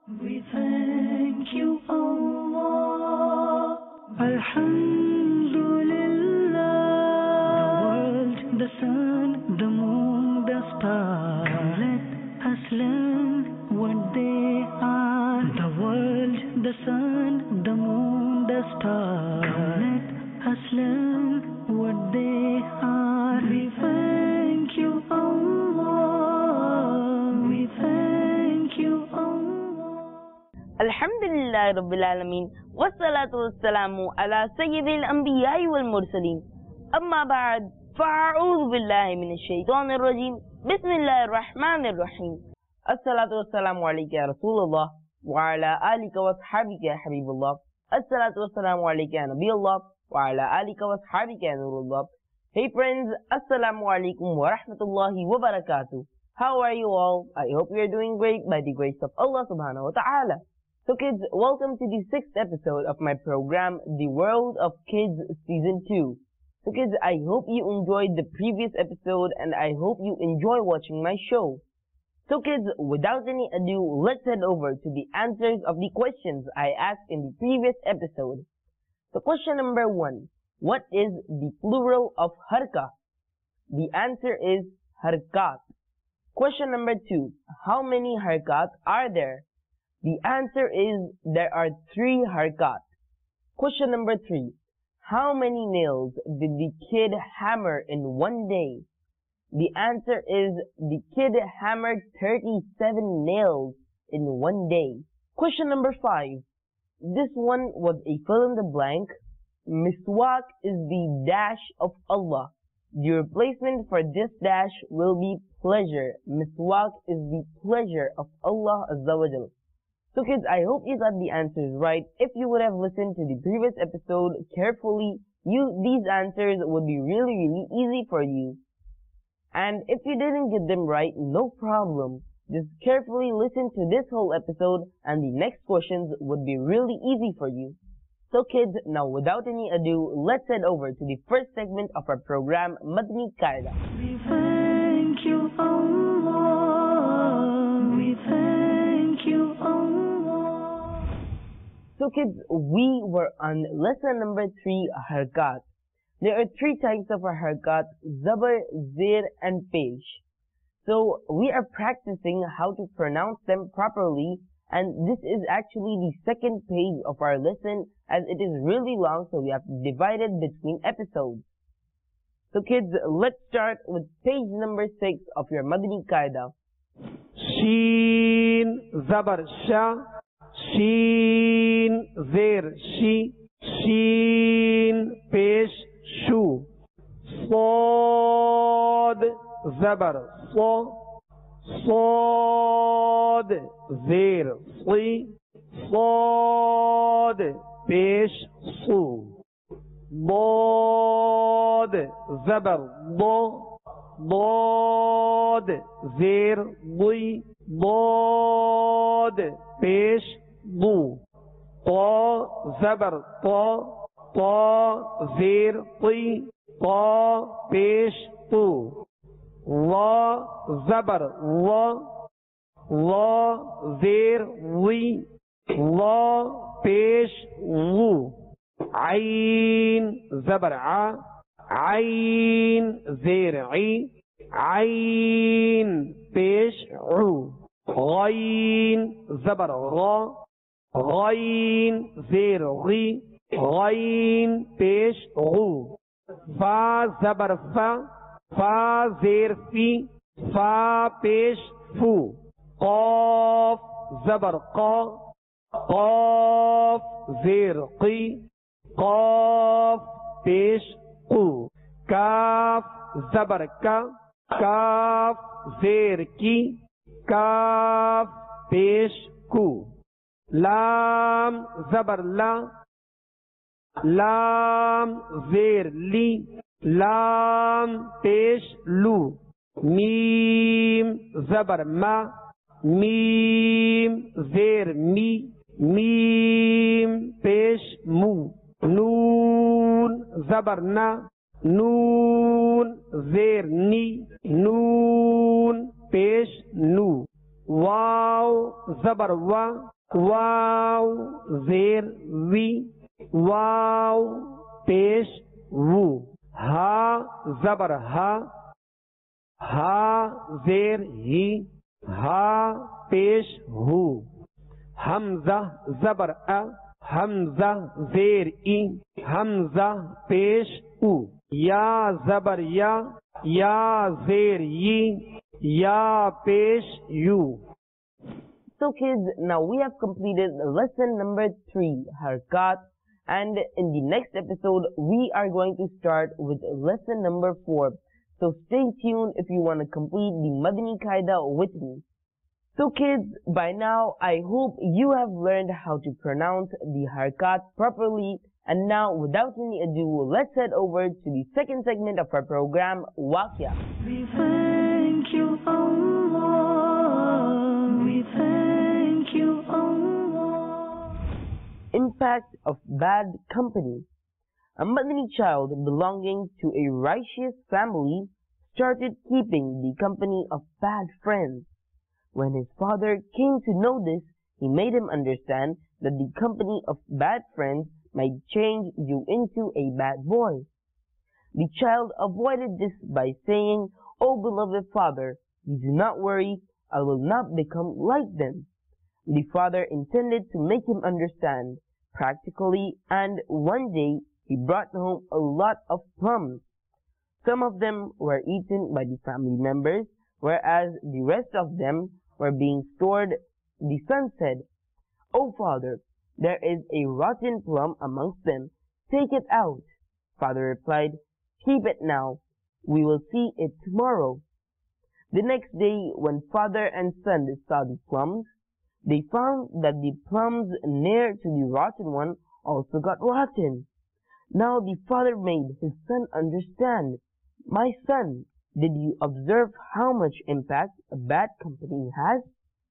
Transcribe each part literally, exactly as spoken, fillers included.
We thank you, Allah. Alhamdulillah. The world, the sun, the moon, the stars. Let us learn what they are. The world, the sun, the moon, the stars. Let us learn what they are. We thank you, Allah. We thank you, Allah. Alhamdulillah Rabbil Alameen. Wassalatu wassalamu ala Sayyidil Anbiya'i wal Mursaleen. Amma ba'd. Fa'a'udhu billahi minash shaitanir rajim. Bismillahir rahmanir rahim. Assalatu wassalamu alayka ya Rasulullah wa ala alika wa ashabika ya Habibullah. Assalatu wassalamu alayka ya Nabiyullah wa ala alika wa ashabika ya Nurullah. Hey friends, Assalamu alaikum wa rahmatullahi wa barakatuh. How are you all? I hope you are doing great by the grace of Allah subhanahu wa ta'ala. So kids, welcome to the sixth episode of my program, The World of Kids Season two. So kids, I hope you enjoyed the previous episode and I hope you enjoy watching my show. So kids, without any ado, let's head over to the answers of the questions I asked in the previous episode. So question number one, what is the plural of harka? The answer is harkat. Question number two, how many harkat are there? The answer is there are three harkat. Question number three, how many nails did the kid hammer in one day? The answer is the kid hammered thirty-seven nails in one day. Question number five, this one was a fill in the blank. Miswak is the dash of Allah. The replacement for this dash will be pleasure. Miswak is the pleasure of Allah Azza wa Jal. So kids, I hope you got the answers right. If you would have listened to the previous episode carefully, you these answers would be really really easy for you. And if you didn't get them right, no problem. Just carefully listen to this whole episode and the next questions would be really easy for you. So kids, now without any ado, let's head over to the first segment of our program, Madani Qaida. We thank you, Allah. We thank you, Allah. So kids, we were on lesson number three, harkat. There are three types of a harkat, zabar, zir and pesh. So we are practicing how to pronounce them properly, and this is actually the second page of our lesson as it is really long, so we have divided between episodes. So kids, let's start with page number six of your Madani Qaida. Sheen zabar sha, sheen zir shi, sheen pesh shu, صاد zabar so, صاد زير صي، صاد pesh su, ضاد زبر ضو، ضاد زير ضي، ضاد pesh ضو، طا زبر طا، طا زير طي، طا pesh طو، لا زبر لا، لا زير وي، لا pesh وو، عين زبر ع، عين زير عي، عين pesh عو، غين زبر غا، غين زير غي، غين pesh غو، فا زبر فا، فا زير في، فا pesh فو، قاف زبر قا، قاف زير قي، قاف pesh قو، كاف زبر كا، كاف زير كي، كاف pesh كو، لام زبر لا، لام زير لي، لام pesh لو، ميم زبر ما، ميم زير مي، ميم pesh مو، نون زبر نا، نون زير ني، نون pesh نو، واو zabar wa, waw zer wi, waw pesh wu. Ha zabar ha, ha zer hi, ha pesh hu. Hamza zabar a, hamza zer i, hamza pesh u. Ya zabar ya, ya zer yi, ya pesh yu. So kids, now we have completed lesson number three, Harkat, and in the next episode we are going to start with lesson number four. So stay tuned if you want to complete the Madani Qaida with me. So kids, by now I hope you have learned how to pronounce the Harkat properly, and now without any ado, let's head over to the second segment of our program, Waqia. We thank you, Allah. We thank you, Allah. Impact of bad company. A Madani child belonging to a righteous family started keeping the company of bad friends. When his father came to know this, he made him understand that the company of bad friends might change you into a bad boy. The child avoided this by saying, "O beloved father, you do not worry, I will not become like them." The father intended to make him understand practically, and one day he brought home a lot of plums. Some of them were eaten by the family members, whereas the rest of them were being stored. The son said, "O father, there is a rotten plum amongst them. Take it out." Father replied, "Keep it now. We will see it tomorrow." The next day, when father and son saw the plums, they found that the plums near to the rotten one also got rotten. Now the father made his son understand. "My son, did you observe how much impact a bad company has?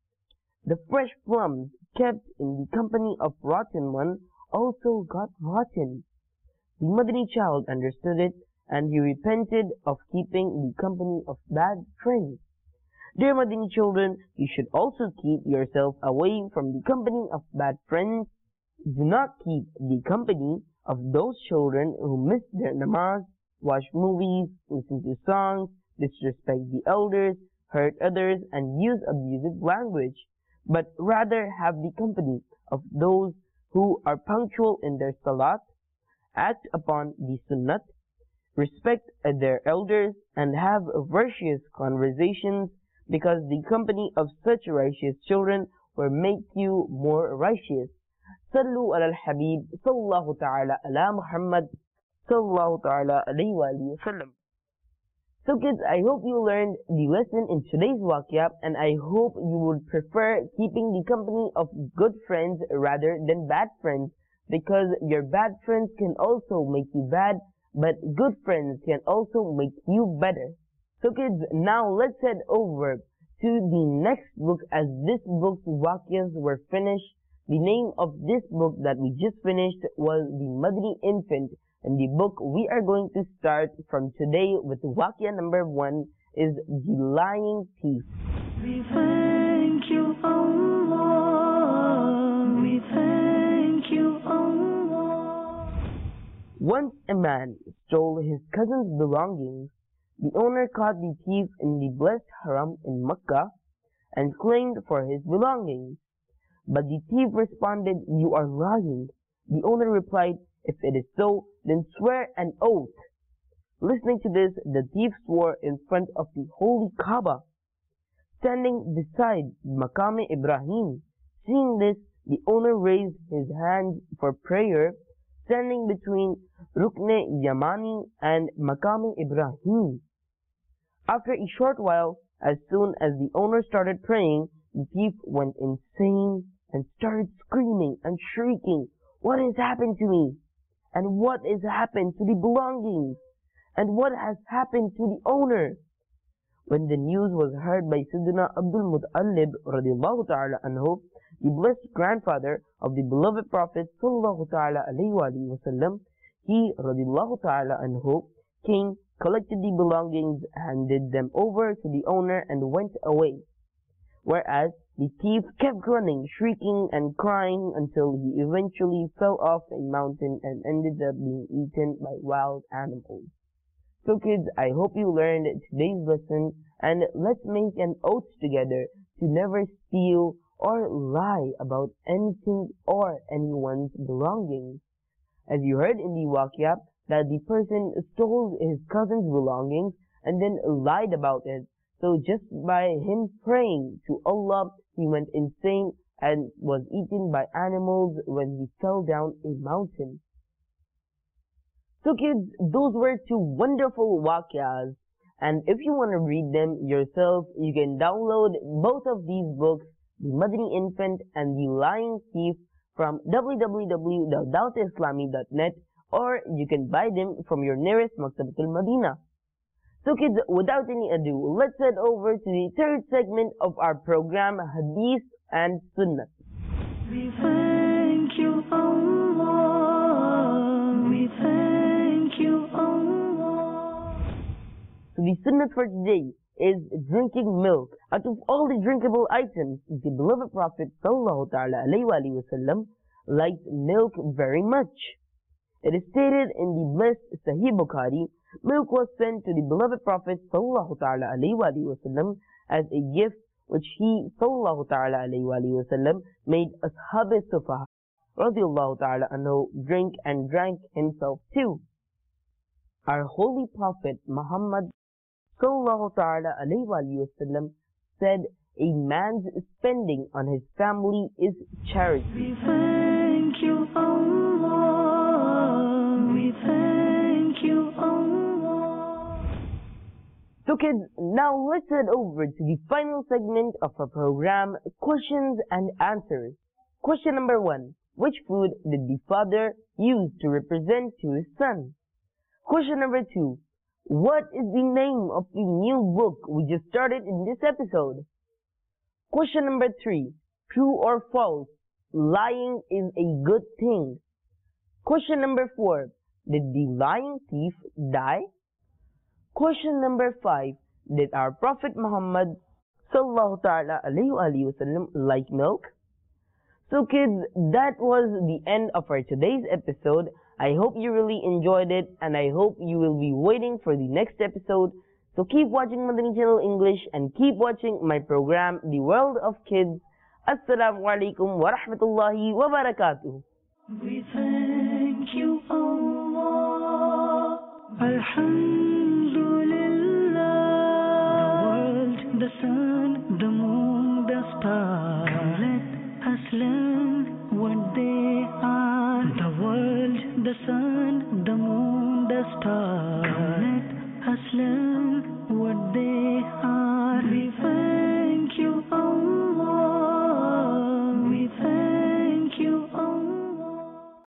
The fresh plums kept in the company of rotten one also got rotten." The Madani child understood it, and he repented of keeping the company of bad friends. Dear Madani children, you should also keep yourself away from the company of bad friends. Do not keep the company of those children who miss their namaz, watch movies, listen to songs, disrespect the elders, hurt others, and use abusive language, but rather have the company of those who are punctual in their salat, act upon the sunnat, respect their elders, and have virtuous conversations, because the company of such righteous children will make you more righteous. Sallu ala al-Habib, sallallahu ta'ala ala Muhammad, sallallahu ta'ala alayhi wa alihi wa sallam. So kids, I hope you learned the lesson in today's Waqia, and I hope you would prefer keeping the company of good friends rather than bad friends, because your bad friends can also make you bad, but good friends can also make you better. So kids, now let's head over to the next book, as this book's Waqias were finished. The name of this book that we just finished was The Madani Infant, and the book we are going to start from today with Waqia number one is The Lying Thief. We thank you, Allah. We thank you, Allah. Once a man stole his cousin's belongings. The owner caught the thief in the blessed haram in Mecca and claimed for his belongings. But the thief responded, "You are lying." The owner replied, "If it is so, then swear an oath." Listening to this, the thief swore in front of the holy Kaaba, standing beside Maqam Ibrahim. Seeing this, the owner raised his hands for prayer, standing between Rukn Yamani and Maqam Ibrahim. After a short while, as soon as the owner started praying, the thief went insane and started screaming and shrieking, "What has happened to me? And what has happened to the belongings? And what has happened to the owner?" When the news was heard by Sayyidina Abdul Muttalib radiallahu ta'ala anhu, the blessed grandfather of the beloved Prophet sallallahu ta'ala alayhi wa alihi wasallam, he radiallahu ta'ala anhu came, collected the belongings, handed them over to the owner, and went away. Whereas The thief kept running, shrieking and crying until he eventually fell off a mountain and ended up being eaten by wild animals. So kids, I hope you learned today's lesson, and let's make an oath together to never steal or lie about anything or anyone's belongings. As you heard in the waqia, that the person stole his cousin's belongings and then lied about it. So just by him praying to Allah, he went insane and was eaten by animals when he fell down a mountain. So kids, those were two wonderful waqias, and if you want to read them yourself, you can download both of these books, The Madani Infant and The Lying Thief, from w w w dot dawat islami dot net, or you can buy them from your nearest Maktabatul Madinah. So kids, without any ado, let's head over to the third segment of our program, Hadith and Sunnah. We thank you, Allah. We thank you, Allah. So the Sunnah for today is drinking milk. Out of all the drinkable items, the beloved Prophet sallallahu ta'ala alayhi wa alayhi wa sallam liked milk very much. It is stated in the blessed Sahih Bukhari, milk was sent to the beloved Prophet sallallahu ta'ala alayhi wa alayhi wa sallam as a gift which he sallallahu ta'ala alayhi wa alayhi wa sallam made Ashab Sufaha radiyallahu ta'ala anhu drink and drank himself too. Our holy Prophet Muhammad sallallahu ta'ala alayhi wa alayhi wa sallam said, a man's spending on his family is charity. We thank you, Allah. We thank you, Allah. So kids, now let's head over to the final segment of our program, questions and answers. Question number one. Which food did the father use to represent to his son? Question number two. What is the name of the new book we just started in this episode? Question number three. True or false? Lying is a good thing. Question number four. Did the lying thief die? Question number five. Did our Prophet Muhammad sallallahu ta'ala alayhi wa alayhi wa sallam like milk? So kids, that was the end of our today's episode. I hope you really enjoyed it, and I hope you will be waiting for the next episode. So keep watching Madani Channel English and keep watching my program, The World of Kids. Assalamu alaikum wa rahmatullahi wa barakatuh. We thank you, Allah. Alhamdulillah. The world, the sun, the moon, the stars. Let us learn what they are. The world, the sun, the moon, the stars. Let us learn what they are.